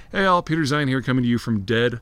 Hey all, Peter Zine here coming to you from Dead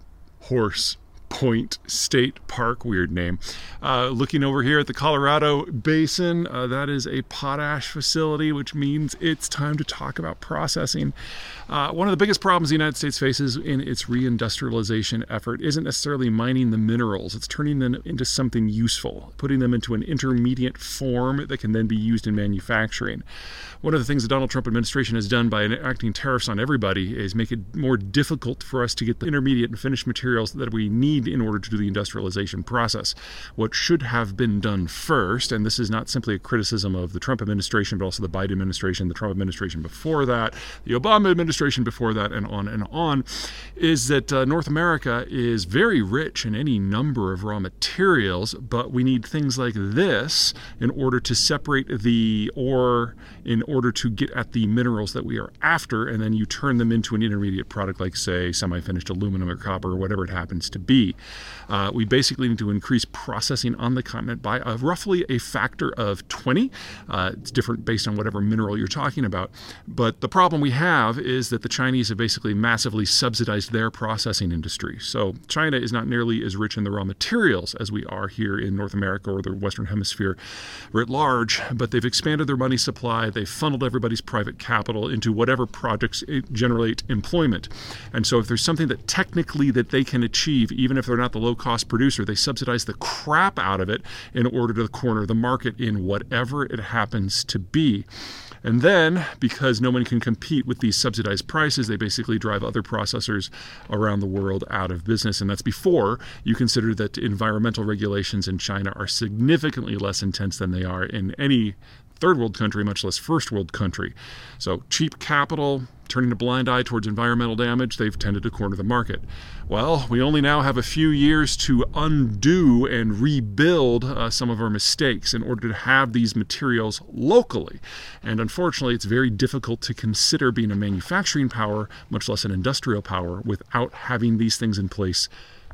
Horse Point State Park, weird name. Looking over here at the Colorado Basin, that is a potash facility, which means it's time to talk about processing. One of the biggest problems the United States faces in its reindustrialization effort isn't necessarily mining the minerals, it's turning them into something useful, putting them into an intermediate form that can then be used in manufacturing. One of the things the Donald Trump administration has done by enacting tariffs on everybody is make it more difficult for us to get the intermediate and finished materials that we need in order to do the industrialization process. What should have been done first, and this is not simply a criticism of the Trump administration, but also the Biden administration, the Trump administration before that, the Obama administration before that, and on, is that North America is very rich in any number of raw materials, but we need things like this in order to separate the ore, in order to get at the minerals that we are after, and then you turn them into an intermediate product like, say, semi-finished aluminum or copper or whatever it happens to be. We basically need to increase processing on the continent by roughly a factor of 20. It's different based on whatever mineral you're talking about. But the problem we have is that the Chinese have basically massively subsidized their processing industry. So China is not nearly as rich in the raw materials as we are here in North America or the Western Hemisphere writ large, but they've expanded their money supply. They've funneled everybody's private capital into whatever projects generate employment. And so if there's something that technically that they can achieve, even if they're not the low-cost producer, they subsidize the crap out of it in order to corner the market in whatever it happens to be. And then, because no one can compete with these subsidized prices, they basically drive other processors around the world out of business. And that's before you consider that environmental regulations in China are significantly less intense than they are in any third world country, much less first world country. So cheap capital, turning a blind eye towards environmental damage, they've tended to corner the market. Well, we only now have a few years to undo and rebuild some of our mistakes in order to have these materials locally. And unfortunately, it's very difficult to consider being a manufacturing power, much less an industrial power, without having these things in place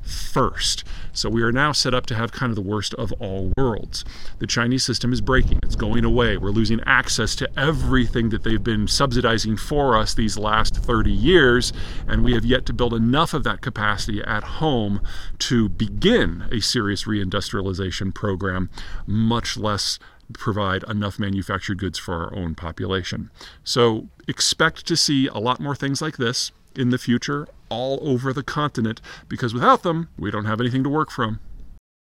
first. So we are now set up to have kind of the worst of all worlds. The Chinese system is breaking. It's going away. We're losing access to everything that they've been subsidizing for us these last 30 years, and we have yet to build enough of that capacity at home to begin a serious reindustrialization program, much less provide enough manufactured goods for our own population. So expect to see a lot more things like this in the future all over the continent, because without them, we don't have anything to work from.